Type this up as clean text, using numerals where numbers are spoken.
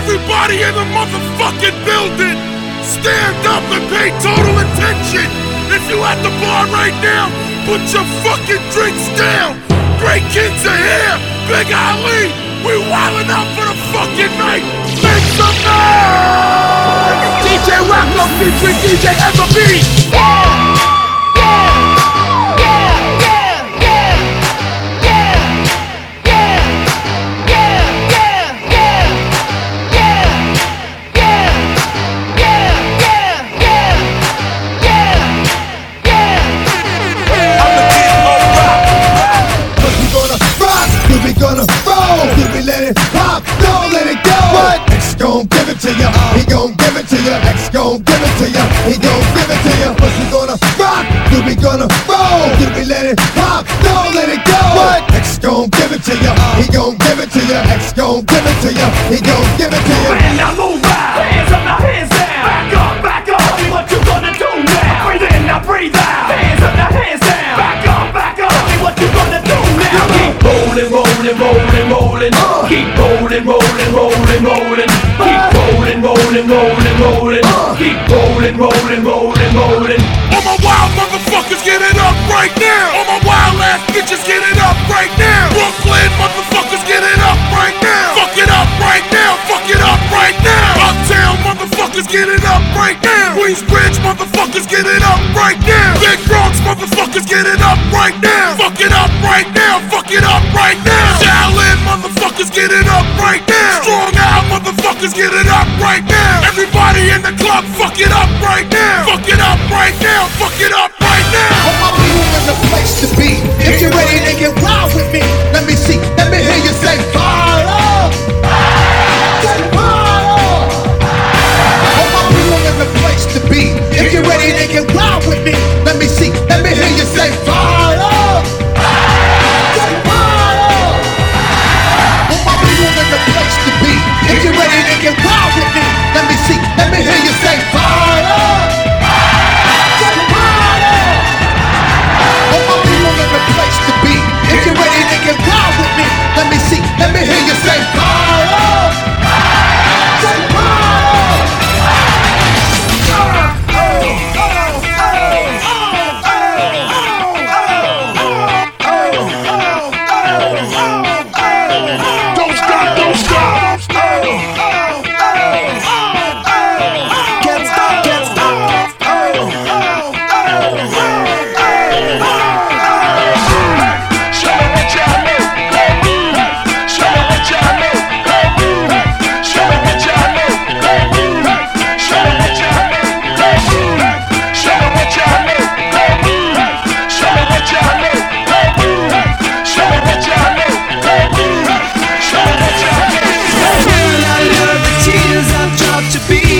Everybody in the motherfucking building, stand up and pay total attention. If you at the bar right now, put your fucking drinks down. Great kids are here, Big Ali. We wildin' out for the fucking night. Make some noise! DJ Rocco featuring DJ Everbeat. Gonna roll, do we let it pop? Don't let it go. What? X gon' give it to ya. He gon' give it to ya. X gon' give it to ya. He gon' give it to ya. But we gonna rock, do we gonna roll? Do we let it pop? Don't let it go. What? X gon' give it to ya. He gon' give it to ya. X gon' give it to ya. He gon' give it to ya. And now move out. Hands up, now hands down. Back up. Tell me what you gonna do now. Breathe in, now breathe out. Hands up, now hands down. Back up. Tell me what you gonna do now. Keep rolling, rolling, rolling, rolling. Keep rolling, rolling, rolling, rolling. Keep rolling, rolling, rolling, rolling. Keep rolling, rolling, rolling, rolling. All my wild motherfuckers, get it up right now. All my wild ass bitches, get it up right now. Brooklyn motherfuckers, get it up right now. Fuck it up right now. Fuck it up right now. Uptown motherfuckers, get it up right now. Queensbridge motherfuckers, get it up right now. Big Bronx motherfuckers, get it up right now. Fuck it up right now. Fuck it up right now. Shaolin motherfuckers, get it up right now. Strong out motherfuckers, get it up right now. Everybody in the club, fuck it up right now. Fuck it up right now. Fuck it up right now. All my people in the place to be. If you're ready, then get wild with me. Let me see, let me hear you say fire up. Say fire up. All my people in the place to be. If you're ready, then get wild with me. Let me see, let me hear you say fire up. Say fire up. All my people in the place to be. If you're ready, then get wild with me. Let me see, let me hear you say fire up. Say fire up. All my people in the place to be. If you're ready, then get wild with me. Let me see, let me hear you say fire up. Say fire up. Don't stop, don't stop. Can't stop, can't stop. Show me what y'all know. Show me what y'all know. Show me what y'all know. Show me what y'all know. Show me what y'all know. Show me what y'all know. Show me what y'all know. Show me what y'all know. I love the tears I've dropped to be